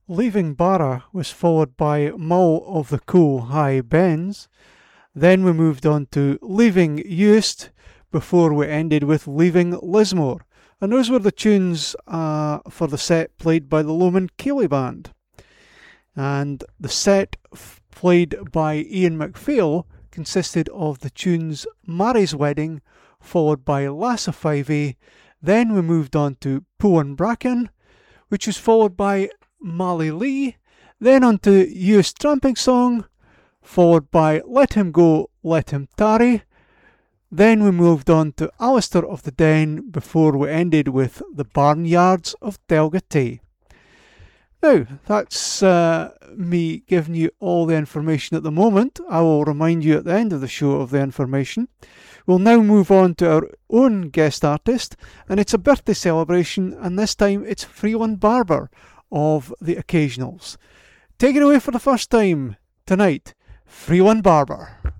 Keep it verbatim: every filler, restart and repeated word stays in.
Leaving Barra was followed by Mull of the Cool High Bends. Then we moved on to Leaving Eust before we ended with Leaving Lismore. And those were the tunes uh, for the set played by the Lomond Ceilidh Band. And the set f- played by Ian MacPhail consisted of the tunes Mary's Wedding, followed by Lass of Five A. Then we moved on to Puan Bracken, which was followed by Mally Lee. Then on to Eust Tramping Song, followed by Let Him Go, Let Him Tarry. Then we moved on to Alistair of the Den before we ended with the Barnyards of Delgatay. Now, that's uh, me giving you all the information at the moment. I will remind you at the end of the show of the information. We'll now move on to our own guest artist, and it's a birthday celebration, and this time it's Freeland Barber of the Occasionals. Take it away for the first time tonight, Freeland Barber.